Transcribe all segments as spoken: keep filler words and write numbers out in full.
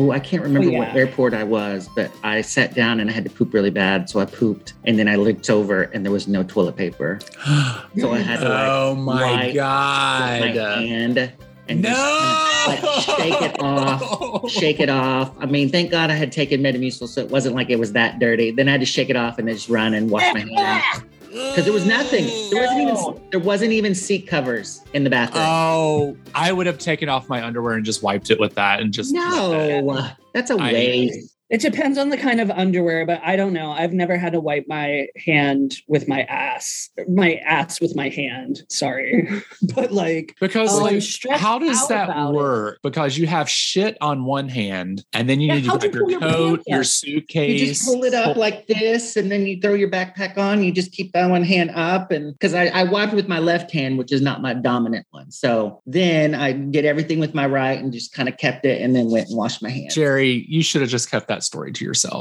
oh, I can't remember oh, yeah. what airport I was, but I sat down and I had to poop really bad. So I pooped and then I looked over and there was no toilet paper. So I had to like, oh my wipe God. my hand and no! just kind of, like, shake it off, shake it off. I mean, thank God I had taken Metamucil, so it wasn't like it was that dirty. Then I had to shake it off and then just run and wash my hands. Because there was nothing. There wasn't even there wasn't even seat covers in the bathroom. Oh, I would have taken off my underwear and just wiped it with that and just no. That's a waste. I, It depends on the kind of underwear, but I don't know. I've never had to wipe my hand with my ass, my ass with my hand. Sorry. But like, because um, like, how does out that about work? It. Because you have shit on one hand and then you Yeah, need to how'd wipe you your pull your coat, pants your up? suitcase. You just pull it up like this and then you throw your backpack on. You just keep that one hand up. And because I, I wiped with my left hand, which is not my dominant one. So then I did everything with my right and just kind of kept it and then went and washed my hands. Jerry, you should have just kept that story to yourself.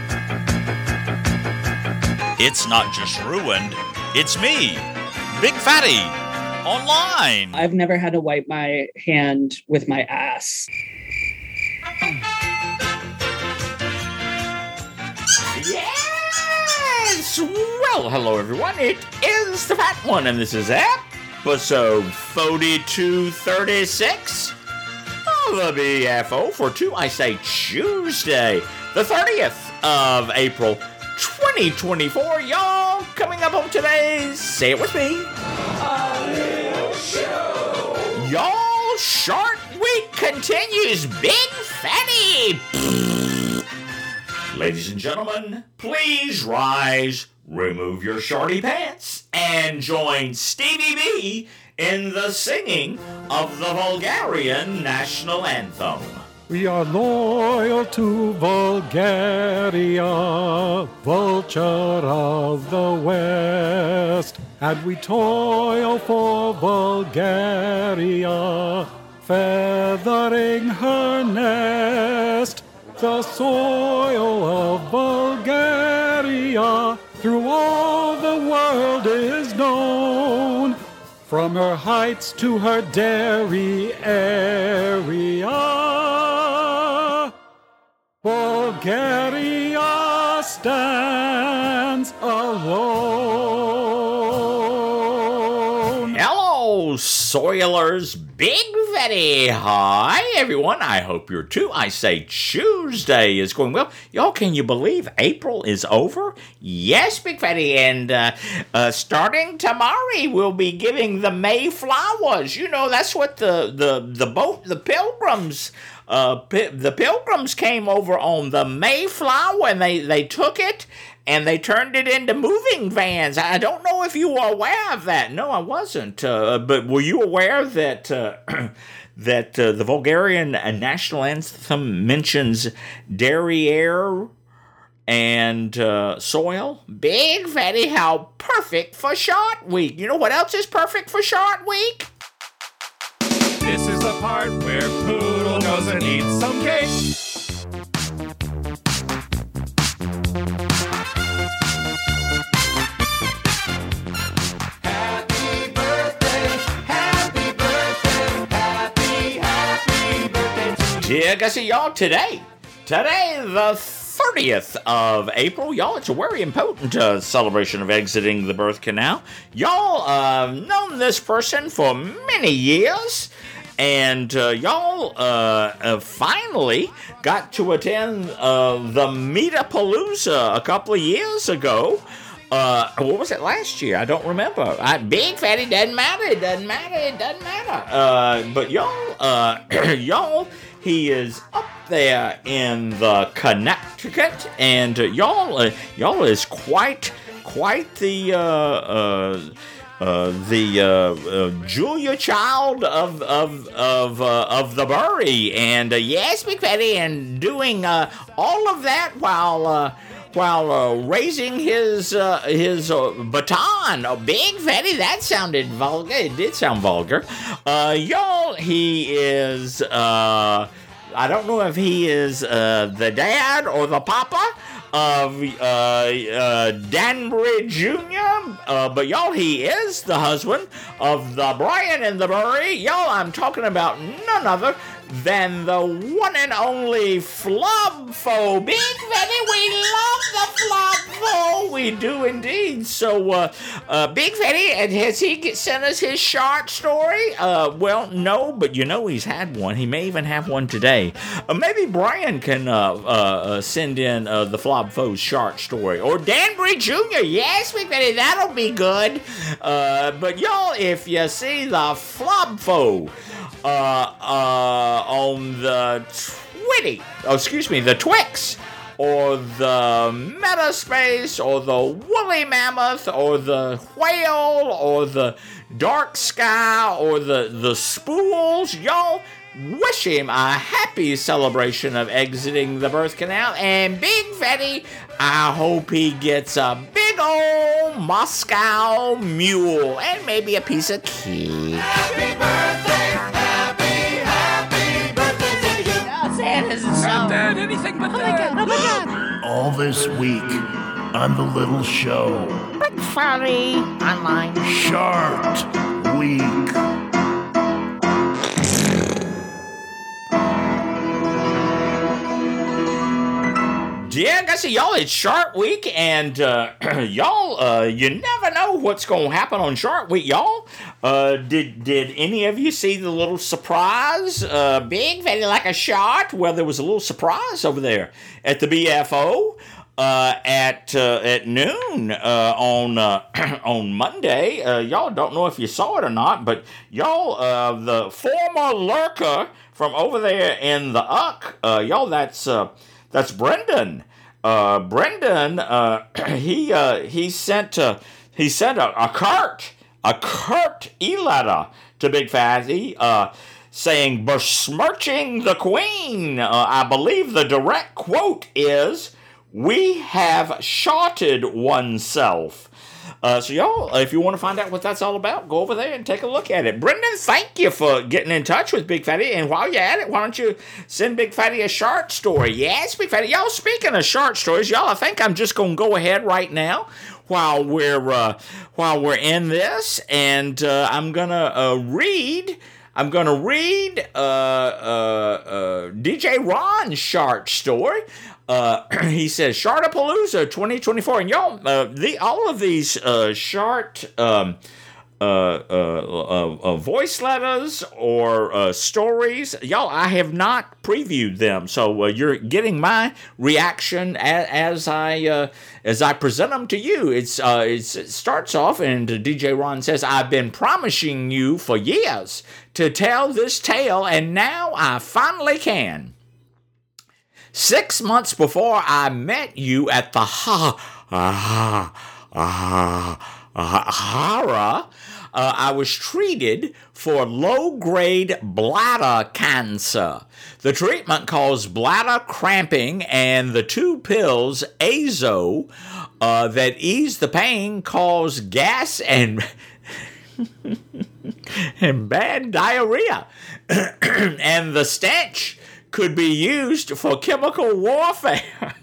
It's not just ruined, it's me, Big Fatty, online. I've never had to wipe my hand with my ass. Yes! Well, hello everyone, it is the Fat One, and this is episode forty-two thirty-six of the B F O for two, I say Tuesday, the thirtieth of April, twenty twenty-four. Y'all, coming up on today's, say it with me, A Little Show. Y'all, short week continues. Big Fatty. Ladies and gentlemen, please rise, remove your shorty pants, and join Stevie B in the singing of the Bulgarian national anthem. We are loyal to Bulgaria, vulture of the West, and we toil for Bulgaria, feathering her nest. The soil of Bulgaria through all the world is known, from her heights to her dairy area. Bulgaria stands alone. Hello, soilers. Big Fatty. Hi, everyone. I hope you're too. I say Tuesday is going well. Y'all, can you believe April is over? Yes, Big Fatty. And uh, uh, starting tomorrow, we'll be giving the Mayflowers. You know, that's what the, the, the boat, the pilgrims, uh, pi- the pilgrims came over on the Mayflower, and they, they took it and they turned it into moving vans. I don't know if you were aware of that. No, I wasn't. Uh, but were you aware that uh, that uh, the Bulgarian national anthem mentions derriere and uh, soil? Big Fatty, how perfect for Short Week. You know what else is perfect for Short Week? This is the part where Poodle goes and eats some cake. Yeah, I see y'all today. Today, the thirtieth of April. Y'all, it's a very important uh, celebration of exiting the birth canal. Y'all uh, known this person for many years. And uh, y'all uh, uh, finally got to attend uh, the Metapalooza a couple of years ago. Uh, what was it last year? I don't remember. I, Big Fatty, doesn't matter. It doesn't matter. It doesn't matter. Uh, but y'all, uh, y'all, he is up there in the Connecticut, and uh, y'all, uh, y'all is quite, quite the. Uh, uh, Uh, the uh, uh, Julia Child of of of uh, of the Bury, and uh, yes, Big Fatty, and doing uh, all of that while uh, while uh, raising his uh, his uh, baton. Oh, Big Fatty, that sounded vulgar. It did sound vulgar. Uh, y'all, he is. Uh, I don't know if he is uh, the dad or the papa of uh, uh, Danbury Junior, uh, but y'all, he is the husband of the Brian and the Bury. Y'all, I'm talking about none other than the one and only Flubfo. Big Fatty, we love the Flubfo. We do indeed. So, uh, uh, Big Fatty, has he get, sent us his short story? Uh, well, no, but you know he's had one. He may even have one today. Uh, maybe Brian can uh, uh, uh, send in uh, the Flubfo's short story. Or Danbury Junior Yes, Big Fatty, that'll be good. Uh, but y'all, if you see the Flubfo uh, uh, on the Twitty, oh, excuse me, the Twix, or the Metaspace, or the Woolly Mammoth, or the Whale, or the Dark Sky, or the, the Spools, y'all wish him a happy celebration of exiting the birth canal. And Big Fatty, I hope he gets a big old Moscow mule and maybe a piece of cake. Happy birthday, happy, happy birthday to you. Oh, Santa's a Not that, anything but Oh my that. god, oh my god. All this week on the little show, Big Fatty online. Shart Week. Yeah, I see y'all, it's Shark Week, and uh, y'all, uh, you never know what's going to happen on Shark Week, y'all. Uh, did did any of you see the little surprise? Uh, Big Fatty like a shot? Well, there was a little surprise over there at the B F O uh, at uh, at noon uh, on uh, on Monday. Uh, y'all don't know if you saw it or not, but y'all, uh, the former lurker from over there in the U C, uh, y'all, that's uh, that's Brendan. Uh, Brendan, uh, he uh, he sent uh, he sent a, a curt a curt e-letter to Big Fatty, uh, saying besmirching the Queen. Uh, I believe the direct quote is, "We have shotted oneself." Uh, so y'all, if you want to find out what that's all about, go over there and take a look at it. Brendan, thank you for getting in touch with Big Fatty. And while you're at it, why don't you send Big Fatty a short story? Yes, Big Fatty. Y'all, speaking of short stories, y'all, I think I'm just going to go ahead right now while we're uh, while we're in this, and uh, I'm gonna uh, read. I'm gonna read uh, uh, uh, D J Ron's short story. Uh, he says Shartapalooza twenty twenty-four, and y'all, uh, the all of these uh, short um, uh, uh, uh, uh, voice letters or uh, stories, y'all, I have not previewed them, so uh, you're getting my reaction as, as I uh, as I present them to you. It's, uh, it's it starts off, and D J Ron says, "I've been promising you for years to tell this tale, and now I finally can. Six months before I met you at the ha ha ha ha uh, I was treated for low-grade bladder cancer. The treatment caused bladder cramping, and the two pills, Azo, uh, that eased the pain caused gas and and bad diarrhea, and the stench could be used for chemical warfare."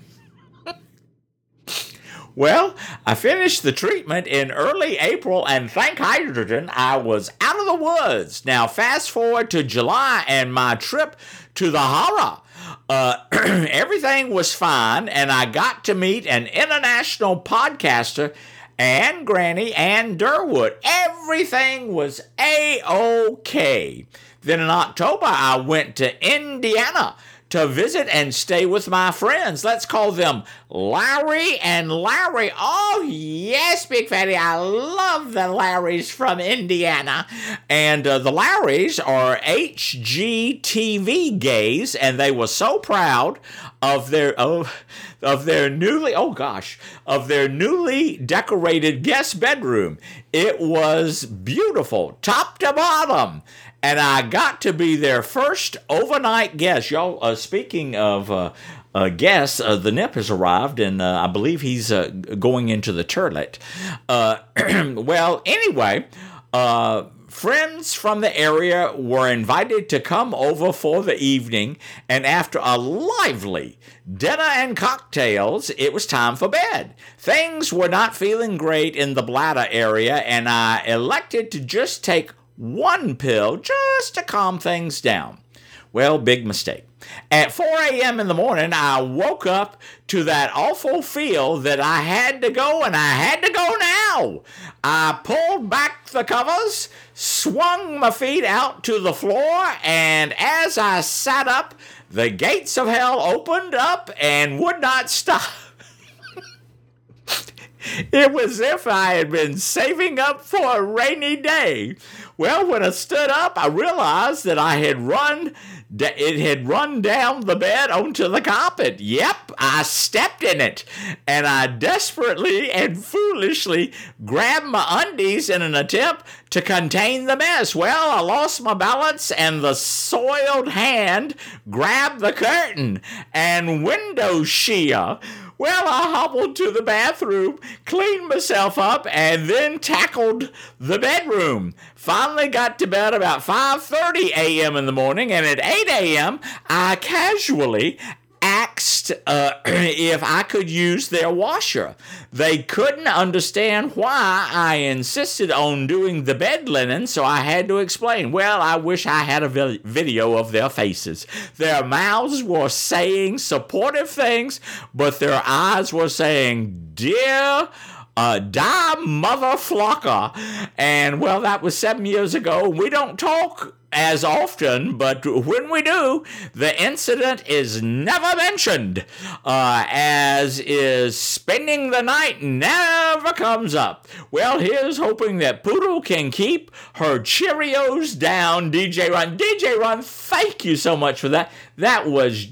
Well, I finished the treatment in early April, and thank hydrogen, I was out of the woods. Now, fast forward to July and my trip to the horror. Uh, everything was fine, and I got to meet an international podcaster, and Granny, and Durwood. Everything was A-OK. Then in October, I went to Indiana to visit and stay with my friends. Let's call them Larry and Larry. Oh, yes, Big Fatty, I love the Larrys from Indiana. And uh, the Larrys are H G T V gays, and they were so proud of their of, of their newly oh gosh of their newly decorated guest bedroom. It was beautiful, top to bottom. And I got to be their first overnight guest. Y'all, uh, speaking of uh, uh, guests, uh, the Nip has arrived, and uh, I believe he's uh, going into the toilet. Uh, well, anyway, uh, friends from the area were invited to come over for the evening, and after a lively dinner and cocktails, it was time for bed. Things were not feeling great in the bladder area, and I elected to just take one pill just to calm things down. Well, big mistake. At four a.m. in the morning, I woke up to that awful feel that I had to go, and I had to go now. I pulled back the covers, swung my feet out to the floor, and as I sat up, the gates of hell opened up and would not stop. It was as if I had been saving up for a rainy day. Well, when I stood up, I realized that I had run, it had run down the bed onto the carpet. Yep, I stepped in it, and I desperately and foolishly grabbed my undies in an attempt to contain the mess. Well, I lost my balance, and the soiled hand grabbed the curtain and window sheer. Well, I hobbled to the bathroom, cleaned myself up, and then tackled the bedroom. Finally got to bed about five thirty a.m. in the morning, and at eight a.m., I casually asked uh, if I could use their washer. They couldn't understand why I insisted on doing the bed linen, so I had to explain. Well, I wish I had a vi- video of their faces. Their mouths were saying supportive things, but their eyes were saying, "Dear Uh, die mother flocker." And well, that was seven years ago. We don't talk as often, but when we do, the incident is never mentioned, uh, as is spending the night never comes up. Well, here's hoping that Poodle can keep her Cheerios down, D J Ron. D J Ron, thank you so much for that. That was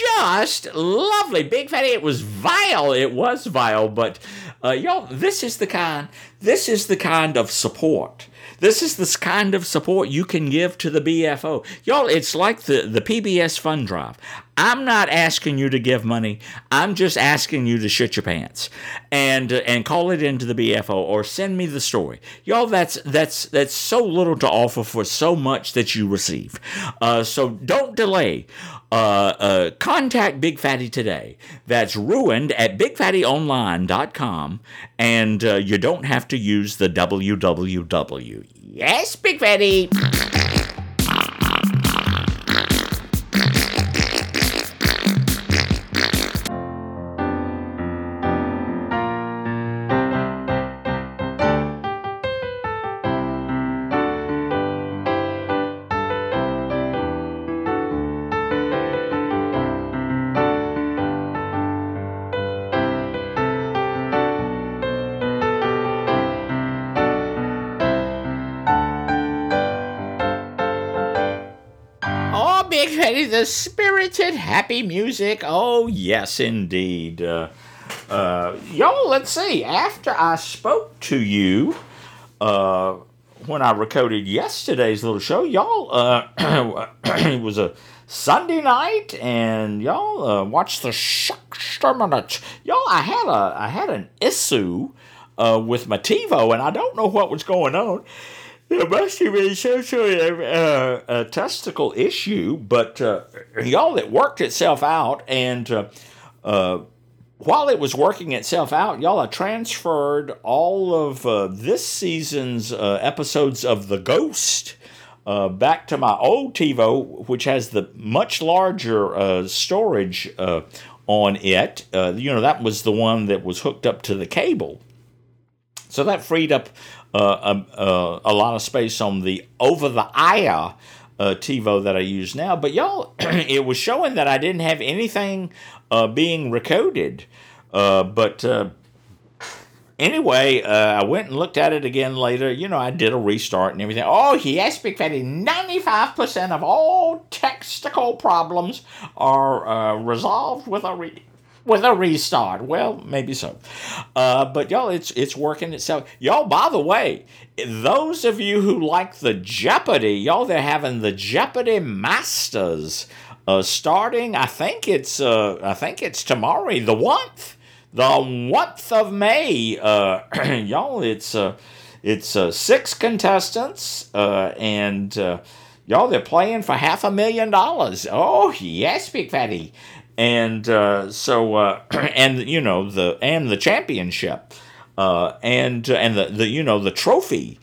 just lovely. Big Fatty, it was vile. It was vile, but uh, y'all, this is the kind, this is the kind of support. This is the kind of support you can give to the B F O. Y'all, it's like the, the P B S Fund Drive. I'm not asking you to give money. I'm just asking you to shit your pants and uh, and call it into the B F O or send me the story. Y'all, that's that's that's so little to offer for so much that you receive. Uh, so don't delay. Uh, uh, contact Big Fatty today. That's ruined at big fatty online dot com, and uh, you don't have to use the W W W. Yes, Big Fatty. Big Fatty, the spirited, happy music. Oh, yes, indeed. Uh, uh, y'all, let's see. After I spoke to you uh, when I recorded yesterday's little show, y'all, uh, it was a Sunday night, and y'all uh, watched the Shucksterminate. Y'all, I had a I had an issue uh, with my TiVo, and I don't know what was going on. It must have been some sort of uh, a testicle issue, but uh, y'all, it worked itself out, and uh, uh, while it was working itself out, y'all, I transferred all of uh, this season's uh, episodes of The Ghost uh, back to my old TiVo, which has the much larger uh, storage uh, on it. Uh, you know, that was the one that was hooked up to the cable. So that freed up Uh, uh, a lot of space on the over-the-air uh, TiVo that I use now. But y'all, it was showing that I didn't have anything uh, being recorded. Uh, but uh, anyway, uh, I went and looked at it again later. You know, I did a restart and everything. Oh, yes, Big Fatty, ninety-five percent of all technical problems are uh, resolved with a re- with a restart. Well, maybe so. Uh, but y'all, it's it's working itself. Y'all, by the way, those of you who like the Jeopardy, y'all, they're having the Jeopardy Masters uh, starting. I think it's uh, I think it's tomorrow, the one-th, the one-th of May. Uh, y'all, it's uh, it's uh, six contestants, uh, and uh, y'all, they're playing for half a million dollars. Oh yes, Big Fatty. And uh, so, uh, and you know the and the championship, uh, and and the, the you know the trophy,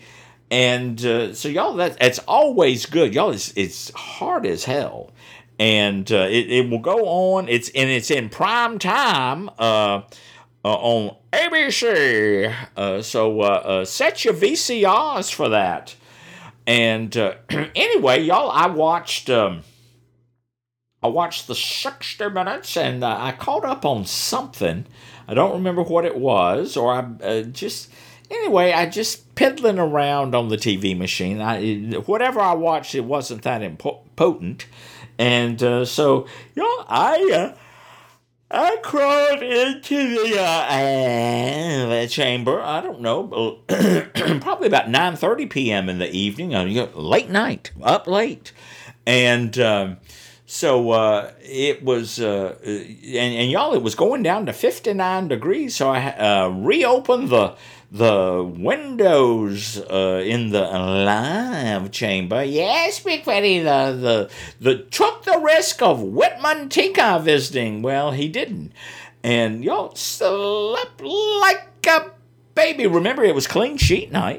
And uh, so y'all, that it's always good. Y'all, it's, it's hard as hell. And uh, it, it will go on. It's and it's in prime time uh, uh, on A B C. Uh, so uh, uh, set your V C Rs for that. And uh, anyway, y'all, I watched um, I watched the sixty minutes, and uh, I caught up on something. I don't remember what it was, or I uh, just anyway, I just piddling around on the T V machine. I whatever I watched, it wasn't that important. And uh, so, you know, I uh, I crawled into the uh, uh, chamber. I don't know, probably about nine thirty p.m. in the evening. Uh, you know, late night, up late, and um, so uh, it was. Uh, and, and y'all, it was going down to fifty-nine degrees. So I uh, reopened the. The windows uh, in the live chamber. Yes, Big Fatty, the, the, the took the risk of Whitman Tinka visiting. Well, he didn't. And y'all slept like a baby. Remember, it was clean sheet night.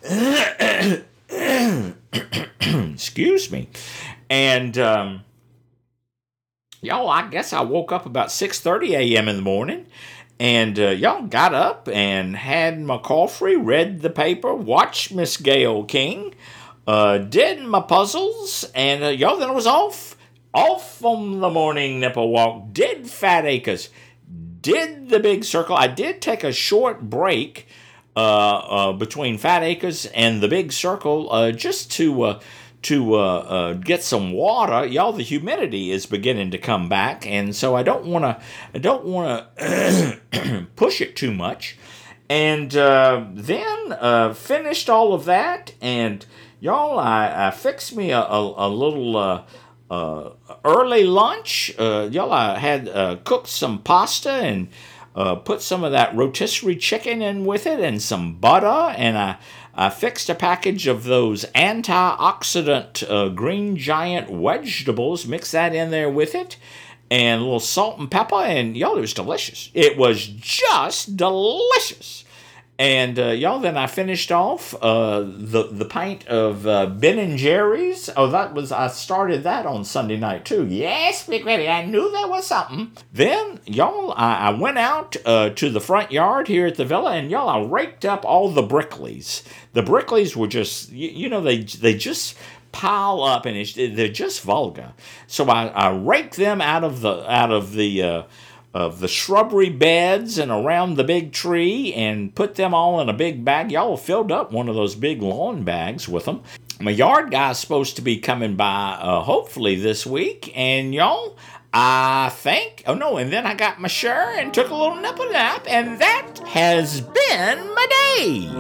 Excuse me. And, um, y'all, I guess I woke up about six thirty a.m. in the morning. And uh, y'all got up and had my coffee, read the paper, watched Miss Gayle King, uh, did my puzzles, and uh, y'all then I was off, off on the morning nipple walk, did Fat Acres, did the Big Circle. I did take a short break uh, uh, between Fat Acres and the Big Circle uh, just to... Uh, to uh, uh, get some water. Y'all, the humidity is beginning to come back, and so I don't want to I don't want to push it too much. And uh, then uh, finished all of that, and y'all, I, I fixed me a, a, a little uh, uh, early lunch. Uh, y'all, I had uh, cooked some pasta and uh, put some of that rotisserie chicken in with it and some butter, and I I fixed a package of those antioxidant uh, green giant vegetables, mixed that in there with it, and a little salt and pepper, and y'all, it was delicious. It was just delicious. And uh, y'all, then I finished off uh, the the pint of uh, Ben and Jerry's. Oh, that was I started that on Sunday night too. Yes, Big Reddy, I knew there was something. Then y'all, I, I went out uh, to the front yard here at the villa, and y'all, I raked up all the Brickleys. The Brickleys were just, you, you know, they they just pile up, and it's, they're just vulgar. So I, I raked them out of the out of the. Uh, of the shrubbery beds and around the big tree and put them all in a big bag. Y'all filled up one of those big lawn bags with them. My yard guy's supposed to be coming by uh, hopefully this week. And y'all, I think, oh no, and then I got my shirt and took a little nipple nap, and that has been my day.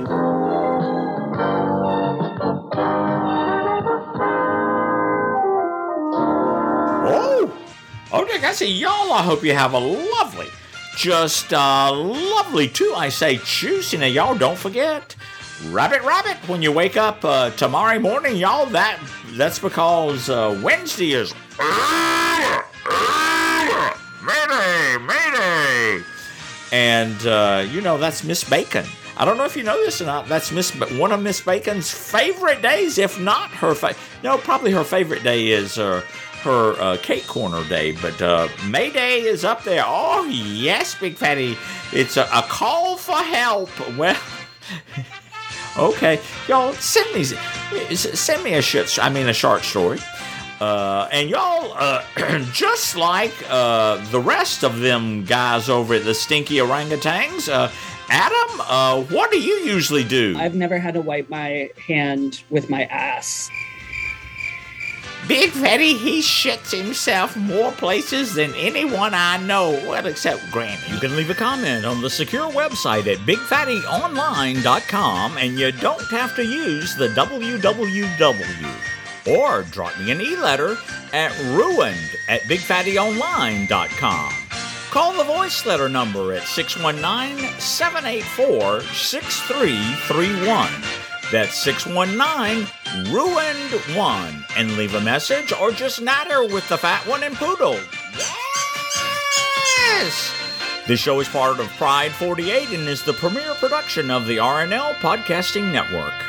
Oh! Oh, Dick, I say, y'all, I hope you have a lovely, just uh, lovely, too, I say, juicy. Now, y'all, don't forget, rabbit, rabbit, when you wake up uh, tomorrow morning, y'all, that that's because uh, Wednesday is Mayday, Mayday. And, uh, you know, that's Miss Bacon. I don't know if you know this or not. That's Miss one of Miss Bacon's favorite days, if not her favorite. No, probably her favorite day is... Uh, her uh, cake corner day, but uh, May Day is up there. Oh, yes, Big Fatty. It's a, a call for help. Well, okay. Y'all, send me, send me a shit, I mean, a short story. Uh, and y'all, uh, just like uh, the rest of them guys over at the Stinky Orangutans, uh, Adam, uh, what do you usually do? I've never had to wipe my hand with my ass. Big Fatty, he shits himself more places than anyone I know, well, except Granny. You can leave a comment on the secure website at big fatty online dot com, and you don't have to use the w w w. Or drop me an e-letter at ruined at big fatty online dot com. Call the voice letter number at six one nine, seven eight four, six three three one. That's six one nine, ruined one. And leave a message or just natter with the fat one and poodle. Yes! This show is part of Pride forty-eight and is the premier production of the R N L Podcasting Network.